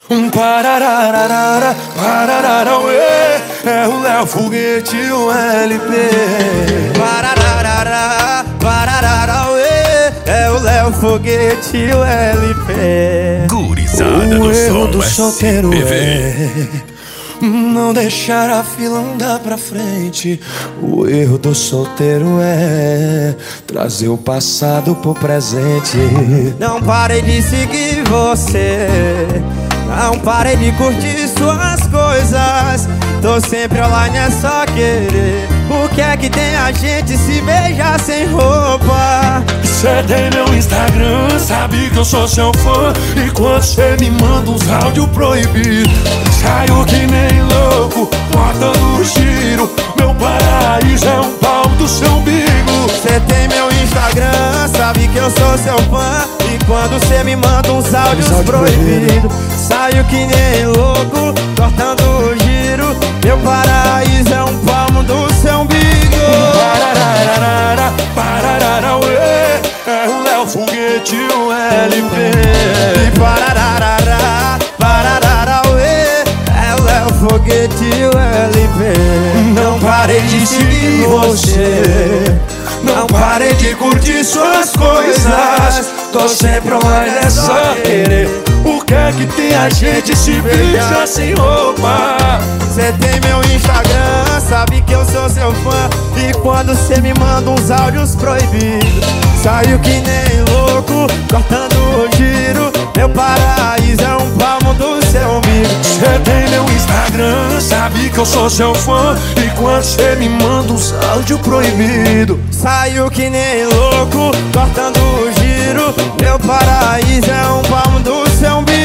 Parararara, pararara, ué, é o Léo Foguete, o LP. Parararara, pararara, ué, é o Léo Foguete, o LP. Gurizada O do erro som do solteiro SPV. não deixar a fila andar pra frente. O erro do solteiro é trazer o passado pro presente. Não parei de seguir você, não parei de curtir suas coisas. Tô sempre online, é só querer. O que é que tem a gente se beijar sem roupa? Cê tem meu Instagram, sabe que eu sou seu fã. E quando cê me manda uns áudios proibidos, saio que nem louco, botando o giro. Meu paraíso é um pau do seu umbigo. Cê tem meu Instagram, sabe que eu sou seu fã. E quando cê me manda uns áudios proibidos, saio que nem louco, cortando o giro. Meu paraíso é um palmo do seu umbigo. Parararara, pararara, ué, é o Léo Foguete, o LP. E parararara, pararara, ué, é o Léo Foguete, o LP. Não parei de seguir você, não parei de curtir suas coisas. Tô sempre online, é só querer. O que é que tem a gente se beija sem roupa? Cê tem meu Instagram, sabe que eu sou seu fã. E quando cê me manda uns áudios proibidos, saio que nem louco, cortando o giro. Meu paraíso é um palmo do seu umbigo. Cê tem meu Instagram, sabe que eu sou seu fã. E quando cê me manda uns áudios proibidos, saio que nem louco, cortando o giro. Meu paraíso é um palmo do seu umbigo.